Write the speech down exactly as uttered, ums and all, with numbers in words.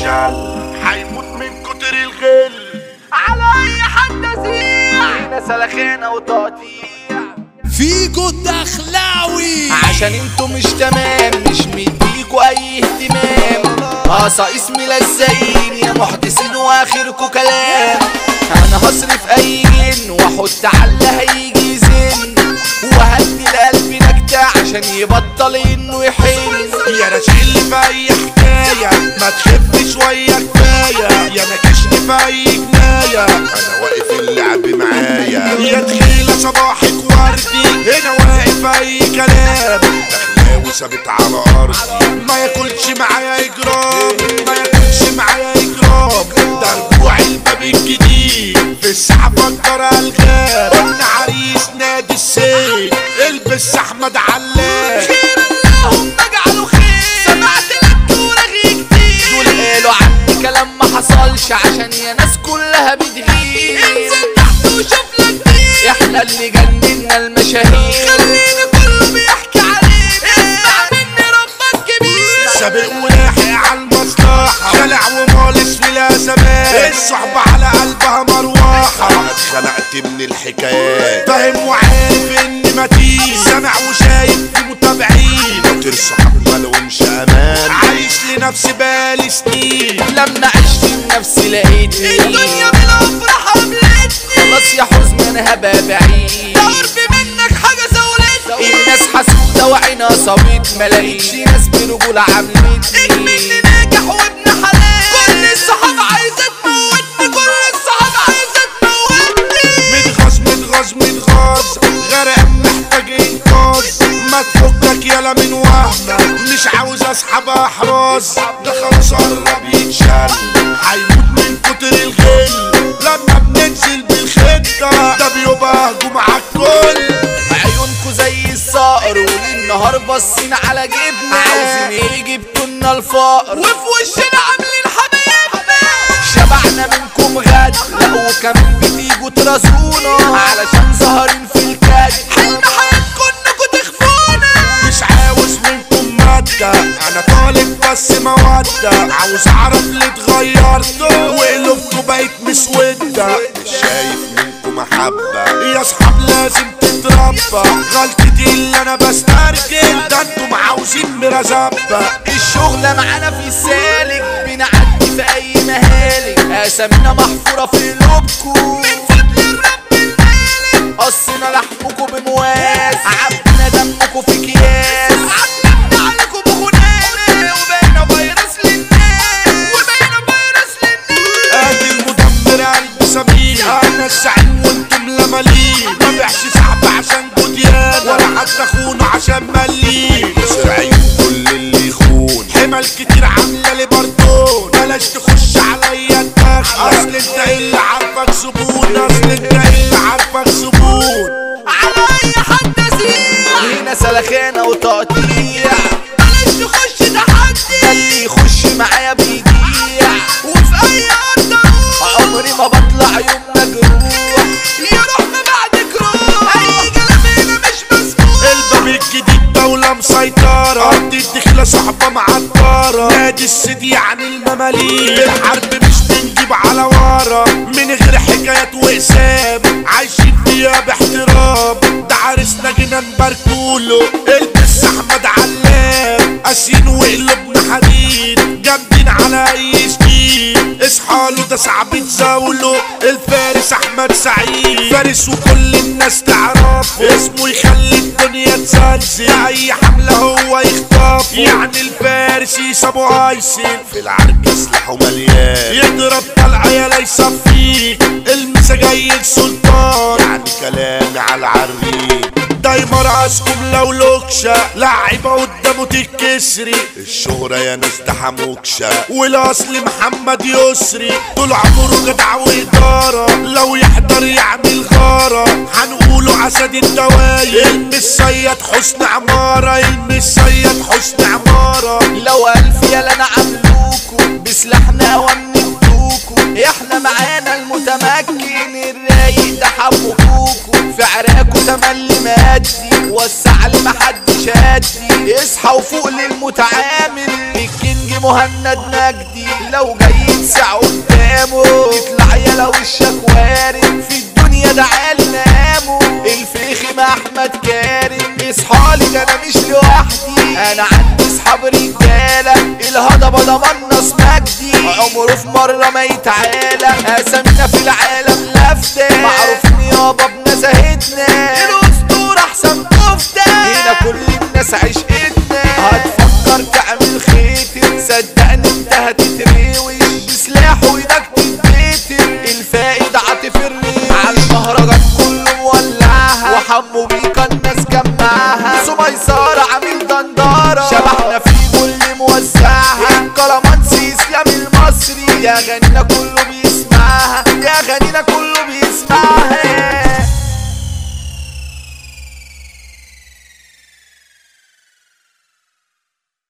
بيتشل، هيموت من كتر الغل على اي حد ازيع هنا سلخانه وتقطيع فيكو الدخلاوي عشان انتو مش تمام، مش مديكوا اي اهتمام. قاصة اسمي لزين يا محدثين واخركوا كلام. انا هصرف اي جن واحط على هيجي زن، وهدي القلب نكتة عشان يبطل انه يحن. يا راشيل في اي حكاية ما تخف شوية كفاية، يا ناكشني في اي جناية انا واقف اللعب معايا. يا تخيلة صباحك وردي هنا واقف اي كلام، دخلاوي ثابت على ارضي ما ياكلش معايا اجرام، ما ياكلش معايا اجرام. ده رجوع الباب الجديد في الساعة فكر الغاب، قلنا عريس نادي السيف البس احمد علام. خير اللهم اجعله خير، سمعت لك ورغي كتير. دول قالوا عني كلام ما حصلش عشان يا ناس كلها بتغير. انزل تحت وشوف لك دي، احنا اللي جننا المشاهير. خليني كله بيحكي عليك، اسمع مني ربك كبير. سابق ولاحق على المصلحة، خلع ومالش ولا زمان، الصحبة على قلبها مروحة. اتخنقت من الحكايات، فاهم وعارف اني متين، سامع وشايف في متابعين. خاطر صحاب مالهمش امان، عايش لنفسي بالي سنين. لما عشت لنفسي لقيتني الدنيا بالافراح قابلتني. خلاص يا حزن انا هبقى بعيد، قرب منك حاجه زولتني. الناس حسودة وعينها صابت، ملاقيتش ناس برجولة عملتني. اكملني ناجح وابن حلال، كل الصحاب عايزة تموتني، كل الصحاب عايزة تموتني. متغاظ متغاظ متغاظ غرق محتاج انقاذ، ما تفكك يالا من وهمك، مش عاوز اسحب احراز. ده خلاص قرب يتشل، هيموت من كتر الغل. لما بننزل بالخطة ده بيبقى هجوم عالكل. عيونكوا زي الصقر وللنهار باصين على جبنا، عاوزين ايه جبتولنا الفقر وفي وشنا عاملين حبايبنا. شبعنا منكم غد، لا وكمان بتيجوا ترازونا علشان ظاهرين في الكد. حلم حياتكم انكوا تخفونا، مش عاوز منكم مادة، انا طالب بس مودة. عاوز اعرف ليه اتغيرتوا وقلوبكوا بقت مسودة. مش شايف منكم محبة يا اصحاب لازم تتربى. غلطتي اللي انا بسترجل، ده انتم عاوزين مرزبة. الشغلة معانا في السالك، بنعدي في اي مهالك. اسامينا محفورة في قلوبكم من فضل الرب المالك. قصنا لحمكم بمواس، عبنا دمكم في اكياس. عدنا عليكم بخناقة وبقينا فيروس للناس، وبقينا فيروس للناس. ادي المدمر قلب سمين، انا الزعيم وانتم لمالين. ما بيعش صعب عشان جديان، ولا حتى خونه عشان ملين. سرعين كل اللي يخون، حمل كتير عامله لي بردون. بلاش تخش عليا الدخله، اصل انت اللي عارفك زبون، اصل انت اللي عارفك زبون. على اي حد ازيع هنا سلخانه وتقطيع. بلاش تخش تحدي، ده اللي يخش معايا بيضيع. وفي اي ارض اروح عمري ما بطلع يوم مجروح، يروح ما بعدك روح. اي كلام هنا مش مسموح. الباب الجديد دولة مسيطرة، أرض الدخلة صحبة معطرة. نادي السيدي عن المماليك، الحرب مش بنجيب على ورا. من غير حكايات وقسام عايشين فيها باحترام. ده عرسنا جينا نباركوله، البس احمد علام. قاسيين وقلوبنا حديد، جامدين على اي سكين. اصحاله ده صعب تزاوله، الفارس احمد سعيد. فارس وكل الناس تعرفه، اسمه يخلي الدنيا تزلزل. اي حملة هو يخطفه، يعني الفارس يسابه ايسن. في العرك سلاحه مليان، يضرب طلقة يا ليس فيك. المسا جاي السلطان، يعني كلامي على العريق. دايما راسكم لو لوكشة، لعيبة قدامه تتكسري. الشهرة يا ناس ده حموكشة، والاصل محمد يسري. طول عمره جدع وإدارة، لو يحضر يعمل غارة. هنقوله عسد الدواير، المصيد حسن عمارة، المصيد حسن عمارة. لو الف يالا انا عملوكوا بسلاحنا ومنكوكوا. احنا معانا المتمكن الرايق ده حبكوكوا. في عراكوا تملي مادي، وسع لمحدش هادي. اصحى وفوق للمتعامل، الكينج مهند نجدي. لو لمسع قدامه يطلع يلا وشك وارم في الدنيا ده عالي نامه الفخم احمد كارم اصحالي ده انا مش لوحدي انا عندي اصحاب رجاله الهضبه ده منص مجدي عمره في مره ما يتعالى اسامينا في العالم لافته معروفين يابا بنزاهتنا الاسطوره احسن كفته هنا كل الناس عشقتنا هتفكر تعمل خيتر صدقني انت هتتروش بسلاح وايدك تتبتر الفائد عاطف الريح على المهرجان كله مولعها وحمو بيكا الناس جمعها سميسارة عامل دندارة شبحنا في كل موزعها الكلامانسي اسلام المصري يا غنى كل